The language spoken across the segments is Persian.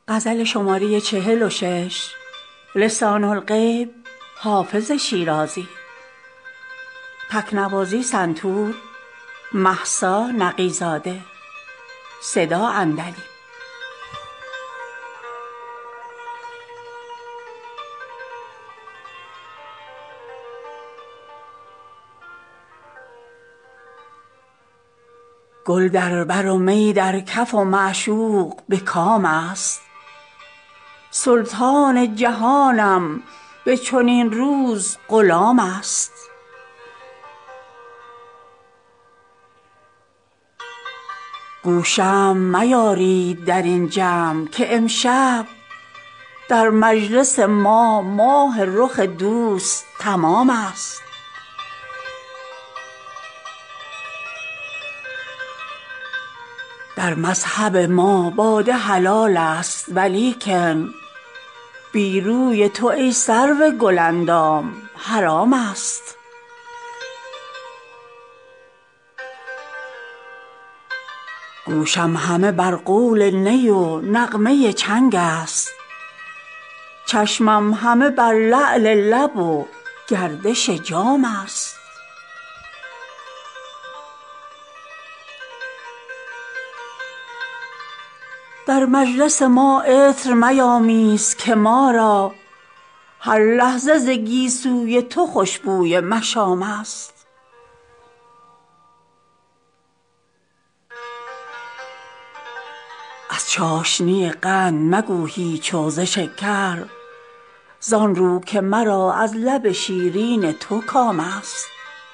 غزل شماره 46. لسان الغیب حافظ شیرازی. تکنوازی سنتور مهسا نقی‌زاده. صدا اندلی. گل در بر و می در کف و معشوق به کام است. سلطان جهانم به چنین روز غلام است. گو شمع میارید در این جمع که امشب در مجلس ما ماه رخ دوست تمام است. در مذهب ما باده حلال است ولیکن بی روی تو ای سرو گل اندام حرام است. گوشم همه بر قول نی و نغمه چنگ است. چشمم همه بر لعل لب و گردش جام است. در مجلس ما عطر میامیز که ما را هر لحظه ز گیسوی تو خوشبوی مشام است. از چاشنی قند مگو هیچ و ز شکر زان رو که مرا از لب شیرین تو کام است.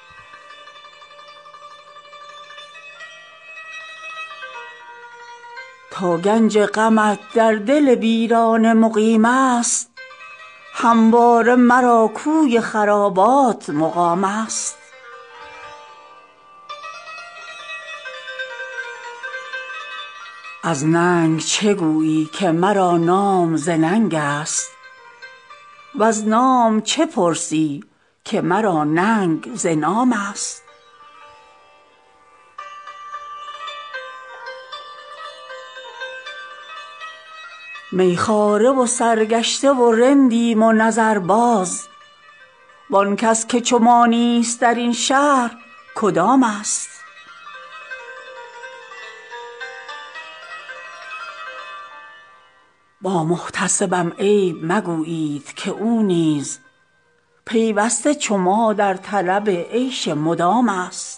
تا گنج غمت در دل ویرانه مقیم است همواره مرا کوی خرابات مقام است. از ننگ چه گویی که مرا نام ز ننگ است وز نام چه پرسی که مرا ننگ ز نام است. میخواره و سرگشته و رندیم و نظرباز وان کس که چو ما نیست در این شهر کدام است. با محتسبم عیب مگویید که او نیز پیوسته چو ما در طلب عیش مدام است.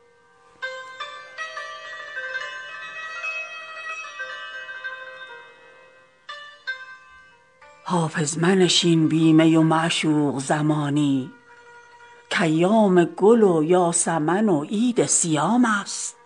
حافظ منشین بی می و معشوق زمانی کایام گل و یاسمن و عید صیام است.